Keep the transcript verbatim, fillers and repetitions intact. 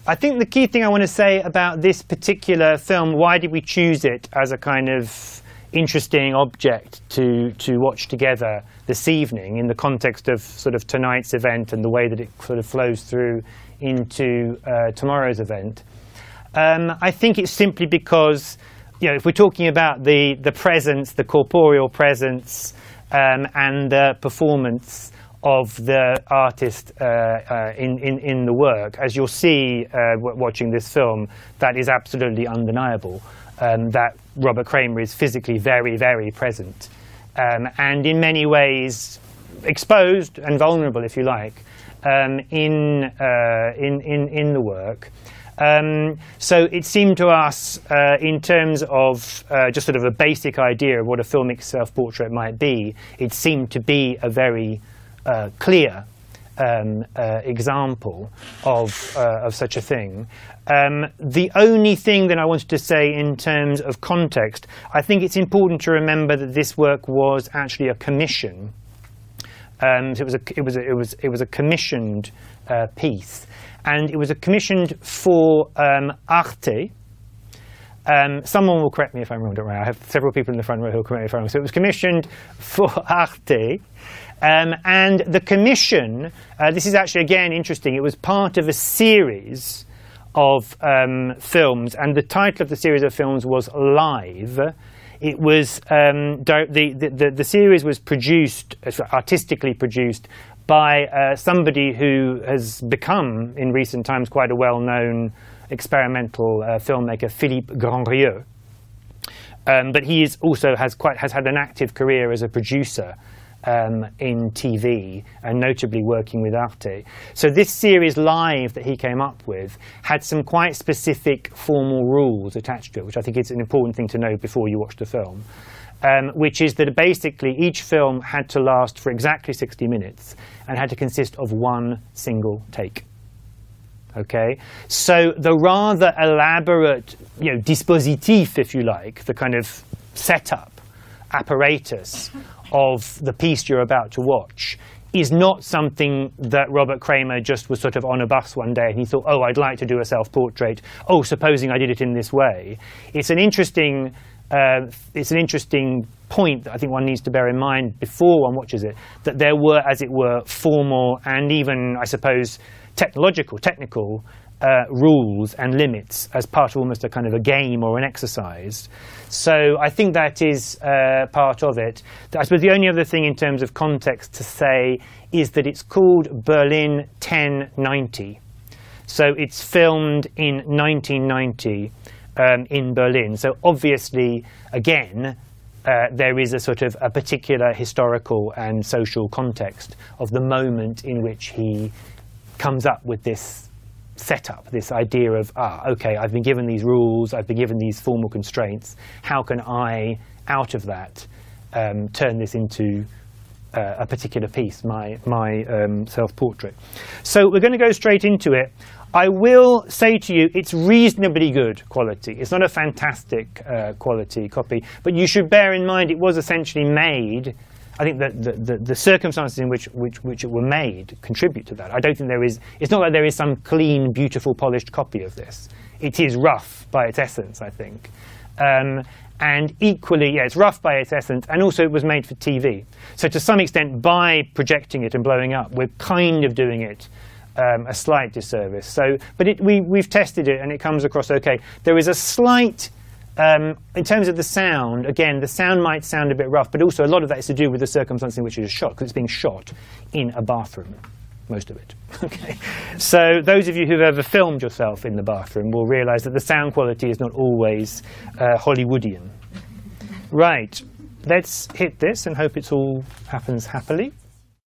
I think the key thing I want to say about this particular film, why did we choose it as a kind of interesting object to, to watch together this evening in the context of sort of tonight's event and the way that it sort of flows through into uh, tomorrow's event. Um, I think it's simply because, you know, if we're talking about the, the presence, the corporeal presence um, and the performance of the artist uh, uh, in, in, in the work, as you'll see uh, w watching this film, that is absolutely undeniable, um, that Robert Kramer is physically very, very present. Um, and in many ways exposed and vulnerable, if you like, um, in, uh, in, in, in the work. Um, so it seemed to us, uh, in terms of uh, just sort of a basic idea of what a filmic self-portrait might be, it seemed to be a very uh, clear um, uh, example of, uh, of such a thing. Um, the only thing that I wanted to say in terms of context, I think it's important to remember that this work was actually a commission. Um, so it was a, it was a, it was, it was a commissioned uh, piece. And it was a commissioned for um, Arte. Um, someone will correct me if I'm wrong, don't worry. I have several people in the front row who will correct me if I'm wrong. So it was commissioned for Arte. Um, and the commission, uh, this is actually, again, interesting. It was part of a series of um, films. And the title of the series of films was Live. It was, um, the, the, the series was produced, artistically produced, by uh, somebody who has become, in recent times, quite a well-known experimental uh, filmmaker, Philippe Grandrieux. Um, but he is also has quite has had an active career as a producer um, in T V, and notably working with Arte. So this series Live that he came up with had some quite specific formal rules attached to it, which I think is an important thing to know before you watch the film. Um, which is that basically each film had to last for exactly sixty minutes and had to consist of one single take. Okay? So the rather elaborate, you know, dispositif, if you like, the kind of setup, apparatus of the piece you're about to watch, is not something that Robert Kramer just was sort of on a bus one day and he thought, oh, I'd like to do a self-portrait. Oh, supposing I did it in this way. It's an interesting... Uh, it's an interesting point that I think one needs to bear in mind before one watches it, that there were, as it were, formal and even, I suppose, technological, technical uh, rules and limits as part of almost a kind of a game or an exercise. So I think that is uh, part of it. I suppose the only other thing in terms of context to say is that it's called Berlin ten ninety. So it's filmed in nineteen ninety. Um, in Berlin. So obviously, again, uh, there is a sort of a particular historical and social context of the moment in which he comes up with this setup, this idea of, ah, okay, I've been given these rules, I've been given these formal constraints, how can I, out of that, um, turn this into uh, a particular piece, my, my um, self-portrait. So we're going to go straight into it. I will say to you, it's reasonably good quality. It's not a fantastic uh, quality copy, but you should bear in mind it was essentially made. I think that the, the, the circumstances in which, which, which it were made contribute to that. I don't think there is, it's not like there is some clean, beautiful, polished copy of this. It is rough by its essence, I think. Um, and equally, yeah, it's rough by its essence, and also it was made for T V. So to some extent, by projecting it and blowing up, we're kind of doing it Um, a slight disservice. So, but it, we, we've tested it and it comes across okay. There is a slight, um, in terms of the sound, again, the sound might sound a bit rough, but also a lot of that is to do with the circumstance in which it is shot, because it's being shot in a bathroom, most of it. Okay. So those of you who've ever filmed yourself in the bathroom will realize that the sound quality is not always uh, Hollywoodian. Right, let's hit this and hope it all happens happily.